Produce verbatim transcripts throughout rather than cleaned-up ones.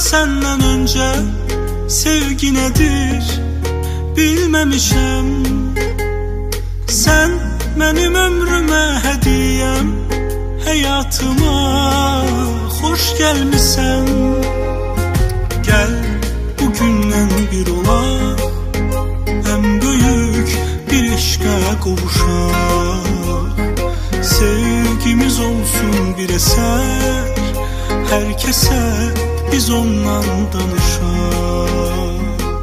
senden önce sevgi nedir bilmemişim. Sen benim ömrüme hediyem, hayatıma hoş gelmişsen. Gel bugünden bir olaq, en büyük bir eşqə qovuşaq. Sevgimiz olsun bir eser, herkese biz ondan danışaq.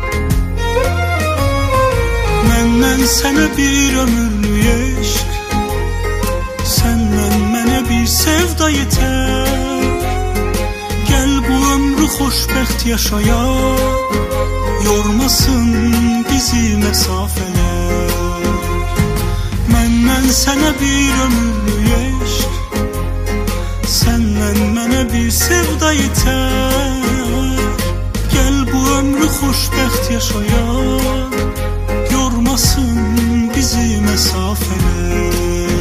Məndən sənə bir ömürlük eşq, səndən mənə bir sevda yetər. Gel bu ömrü xoşbəxt yaşayaq, yormasın bizi məsafələr. Məndən sənə bir ömürlük eşq, səndən mənə bir sevda yetər. Gel bu ömrü xoşbəxt yaşayaq, yormasın bizi məsafələr.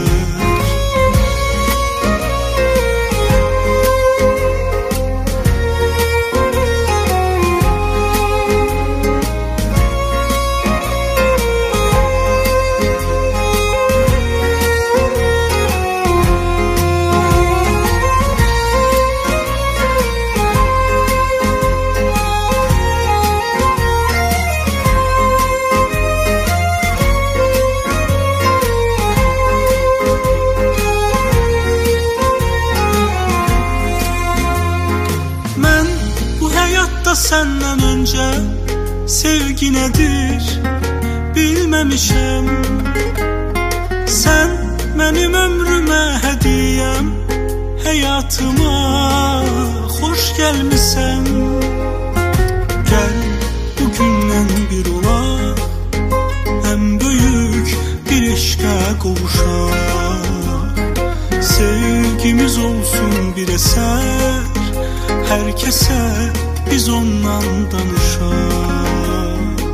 Senden önce sevgi nedir bilmemişim. Sen benim ömrüme hediyem, hayatıma hoş gelmişsen. Gel bugünden bir olaq, en büyük bir eşqə qovuşaq. Sevgimiz olsun bir eser, herkese biz ondan danışaq.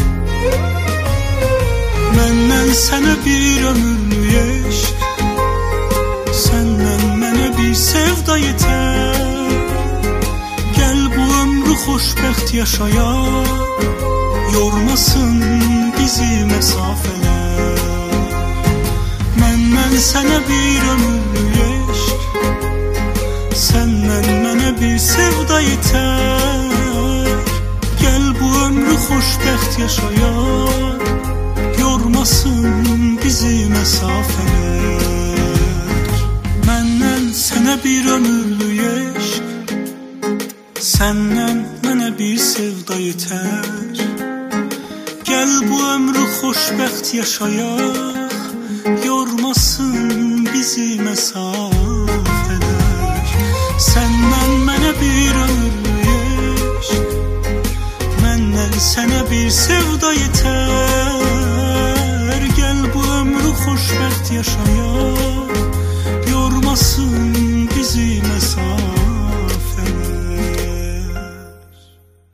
Məndən sənə bir ömürlük eşq, səndən mənə bir sevda yetər. Gel bu ömrü xoşbəxt yaşayaq, yormasın bizi məsafələr. Məndən sənə bir ömürlük eşq, səndən mənə bir sevda yetər. Gel bu ömrü xoşbəxt yaşayaq, yormasın bizi məsafələr. Məndən sənə bir ömürlük eşq, səndən mənə bir sevda yetər. Gel bu ömrü xoşbəxt yaşayaq, yormasın bizi məsafələr. Səndən mənə bir ömürlük eşq, məndən sənə bir sevda yetər. Gel bu ömrü xoşbəxt yaşayaq, yormasın bizi məsafələr.